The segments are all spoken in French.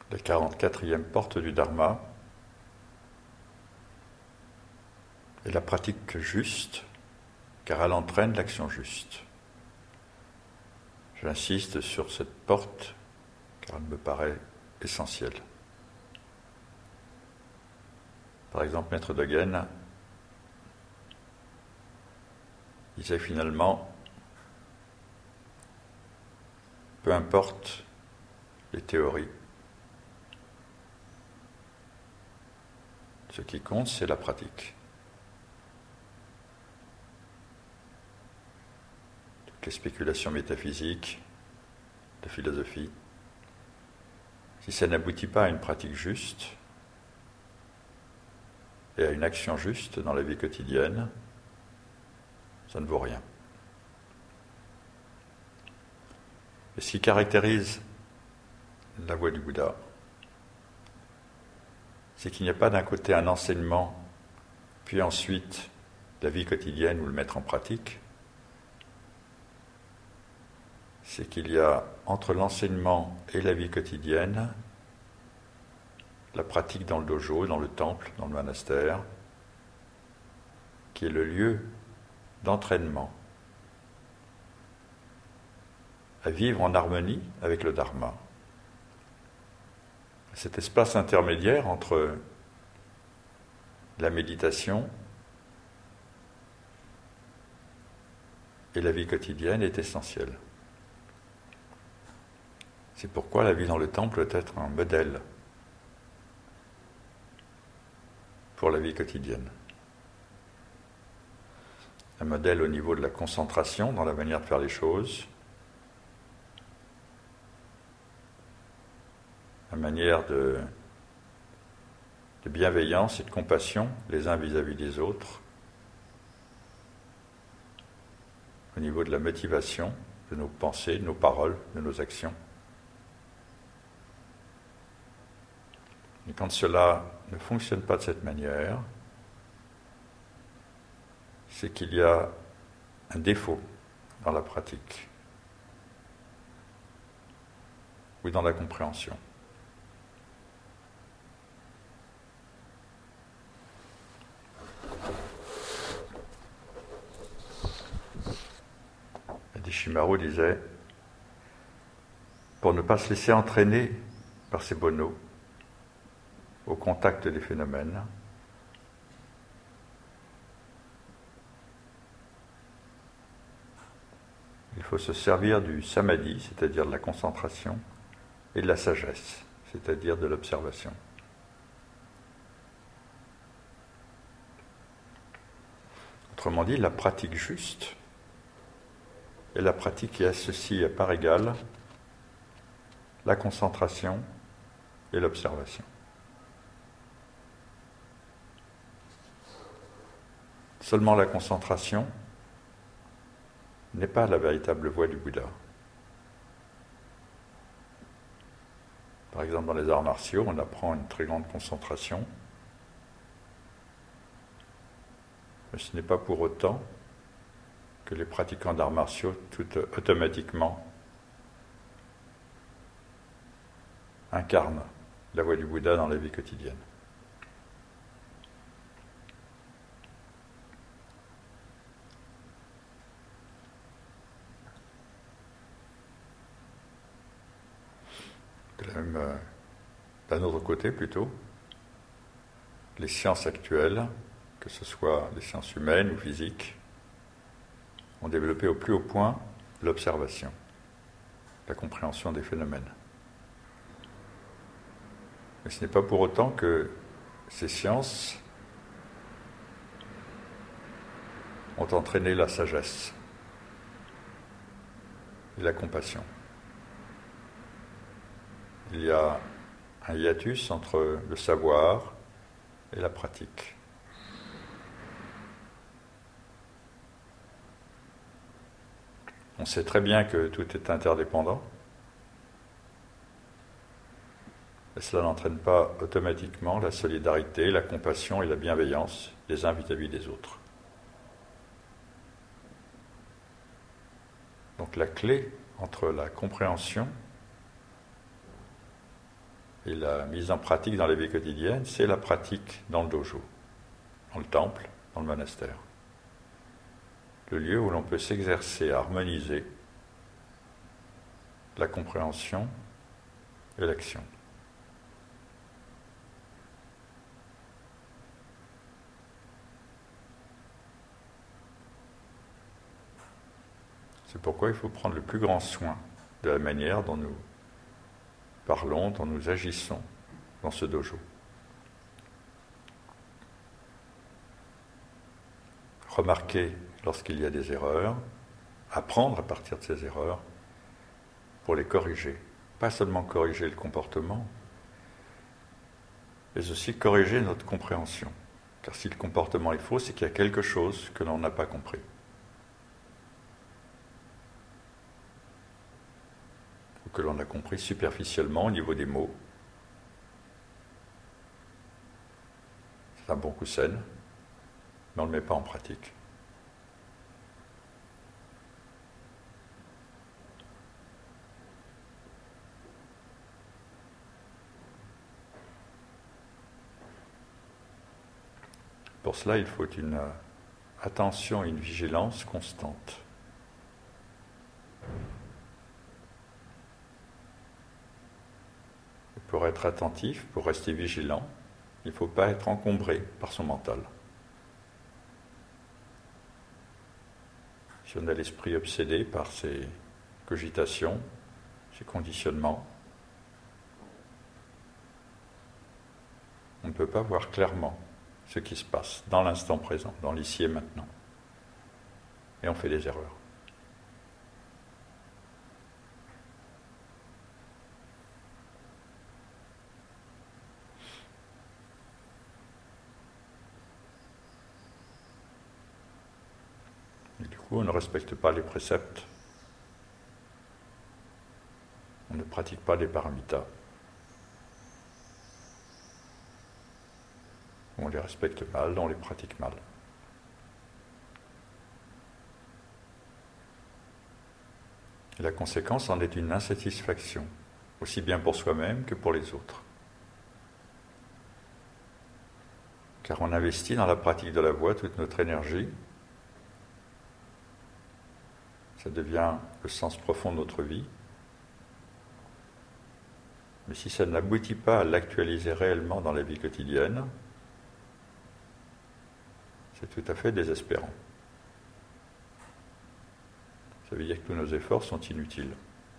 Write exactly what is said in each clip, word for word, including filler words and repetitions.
la quarante-quatrième porte du Dharma est la pratique juste, car elle entraîne l'action juste. J'insiste sur cette porte, car elle me paraît essentielle. Par exemple, Maître Dogen disait finalement, peu importe les théories, ce qui compte, c'est la pratique. Toutes les spéculations métaphysiques, de philosophie, si ça n'aboutit pas à une pratique juste et à une action juste dans la vie quotidienne, ça ne vaut rien. Et ce qui caractérise la voie du Bouddha, c'est qu'il n'y a pas d'un côté un enseignement, puis ensuite la vie quotidienne ou le mettre en pratique. C'est qu'il y a entre l'enseignement et la vie quotidienne la pratique dans le dojo, dans le temple, dans le monastère, qui est le lieu d'entraînement à vivre en harmonie avec le Dharma. Cet espace intermédiaire entre la méditation et la vie quotidienne est essentiel. C'est pourquoi la vie dans le temple doit être un modèle pour la vie quotidienne. Un modèle au niveau de la concentration dans la manière de faire les choses, une manière de, de bienveillance et de compassion les uns vis-à-vis des autres, au niveau de la motivation de nos pensées, de nos paroles, de nos actions. Et quand cela ne fonctionne pas de cette manière, c'est qu'il y a un défaut dans la pratique ou dans la compréhension. Adishimaru disait, pour ne pas se laisser entraîner par ces bonneaux au contact des phénomènes, il faut se servir du samadhi, c'est-à-dire de la concentration, et de la sagesse, c'est-à-dire de l'observation. Autrement dit, la pratique juste est la pratique qui associe à part égale la concentration et l'observation. Seulement la concentration n'est pas la véritable voie du Bouddha. Par exemple, dans les arts martiaux, on apprend une très grande concentration, mais ce n'est pas pour autant que les pratiquants d'arts martiaux, tout automatiquement, incarnent la voie du Bouddha dans la vie quotidienne. De la même, euh, d'un autre côté plutôt, les sciences actuelles, que ce soit les sciences humaines ou physiques, ont développé au plus haut point l'observation, la compréhension des phénomènes. Mais ce n'est pas pour autant que ces sciences ont entraîné la sagesse et la compassion. Il y a un hiatus entre le savoir et la pratique. On sait très bien que tout est interdépendant, et cela n'entraîne pas automatiquement la solidarité, la compassion et la bienveillance des uns vis-à-vis des autres. Donc la clé entre la compréhension Et la mise en pratique dans la vie quotidienne, c'est la pratique dans le dojo, dans le temple, dans le monastère. Le lieu où l'on peut s'exercer à harmoniser la compréhension et l'action. C'est pourquoi il faut prendre le plus grand soin de la manière dont nous parlons, dont nous agissons dans ce dojo. Remarquer lorsqu'il y a des erreurs, apprendre à partir de ces erreurs pour les corriger. Pas seulement corriger le comportement, mais aussi corriger notre compréhension. Car si le comportement est faux, c'est qu'il y a quelque chose que l'on n'a pas compris. Ou que l'on a compris superficiellement au niveau des mots. C'est un bon coup de scène, mais on ne le met pas en pratique. Pour cela, il faut une attention et une vigilance constante. Et pour être attentif, pour rester vigilant, il ne faut pas être encombré par son mental. Si on a l'esprit obsédé par ses cogitations, ses conditionnements, on ne peut pas voir clairement ce qui se passe dans l'instant présent, dans l'ici et maintenant. Et on fait des erreurs. Et du coup, on ne respecte pas les préceptes. On ne pratique pas les paramitas. On les respecte mal, on les pratique mal. Et la conséquence en est une insatisfaction, aussi bien pour soi-même que pour les autres. Car on investit dans la pratique de la voie toute notre énergie. Ça devient le sens profond de notre vie. Mais si ça n'aboutit pas à l'actualiser réellement dans la vie quotidienne, c'est tout à fait désespérant. Ça veut dire que tous nos efforts sont inutiles.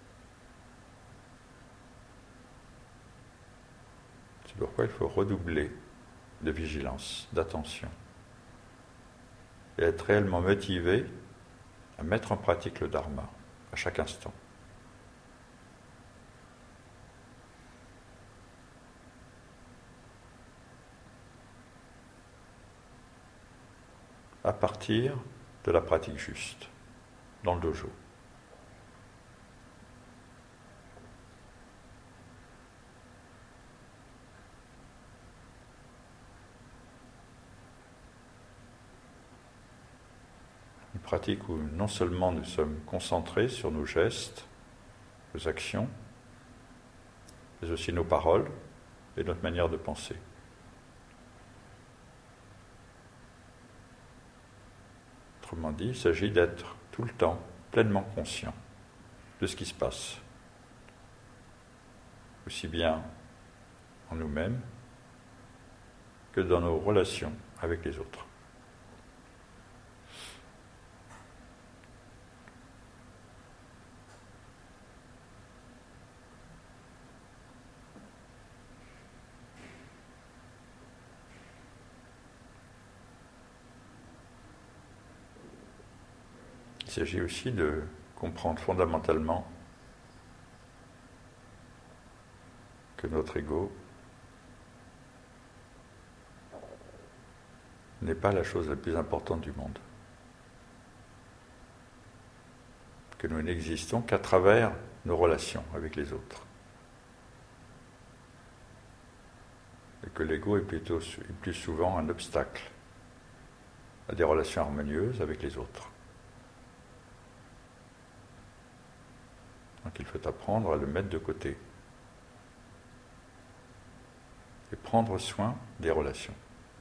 C'est pourquoi il faut redoubler de vigilance, d'attention, et être réellement motivé à mettre en pratique le dharma à chaque instant. À partir de la pratique juste, dans le dojo. Une pratique où non seulement nous sommes concentrés sur nos gestes, nos actions, mais aussi nos paroles et notre manière de penser. Autrement dit, il s'agit d'être tout le temps pleinement conscient de ce qui se passe, aussi bien en nous-mêmes que dans nos relations avec les autres. Il s'agit aussi de comprendre fondamentalement que notre ego n'est pas la chose la plus importante du monde. Que nous n'existons qu'à travers nos relations avec les autres. Et que l'ego est plutôt est plus souvent un obstacle à des relations harmonieuses avec les autres. Donc il faut apprendre à le mettre de côté. prendre soin des relations,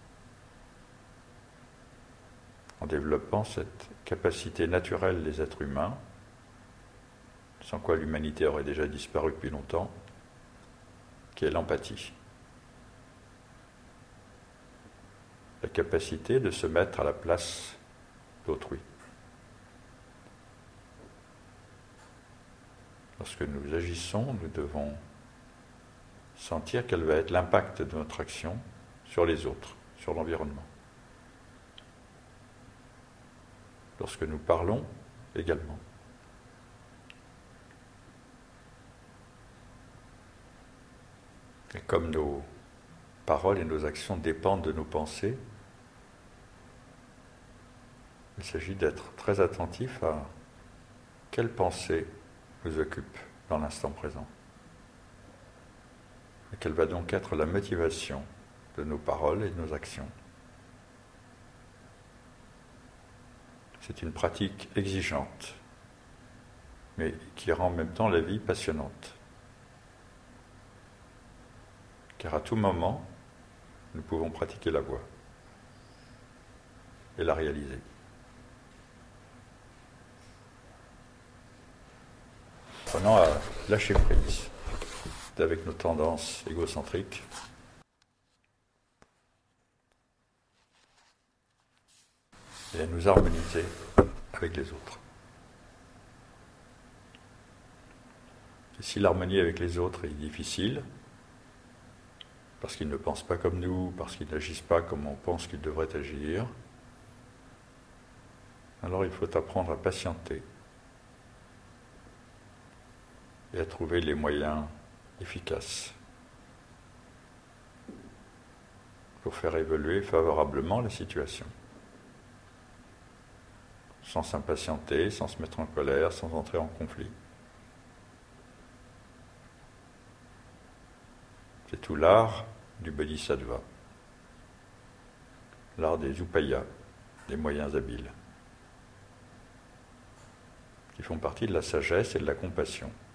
en développant cette capacité naturelle des êtres humains, sans quoi l'humanité aurait déjà disparu depuis longtemps, qui est l'empathie. La capacité de se mettre à la place d'autrui. Lorsque nous agissons, nous devons sentir quel va être l'impact de notre action sur les autres, sur l'environnement. Lorsque nous parlons, également. Et comme nos paroles et nos actions dépendent de nos pensées, il s'agit d'être très attentif à quelle pensée nous occupe dans l'instant présent. Et quelle va donc être la motivation de nos paroles et de nos actions. C'est une pratique exigeante, mais qui rend en même temps la vie passionnante. Car à tout moment, nous pouvons pratiquer la voie et la réaliser. Prenons à lâcher prise avec nos tendances égocentriques et à nous harmoniser avec les autres. Et si l'harmonie avec les autres est difficile, parce qu'ils ne pensent pas comme nous, parce qu'ils n'agissent pas comme on pense qu'ils devraient agir, alors il faut apprendre à patienter et à trouver les moyens efficaces pour faire évoluer favorablement la situation, sans s'impatienter, sans se mettre en colère, sans entrer en conflit. C'est tout l'art du bodhisattva, l'art des upayas, des moyens habiles, qui font partie de la sagesse et de la compassion.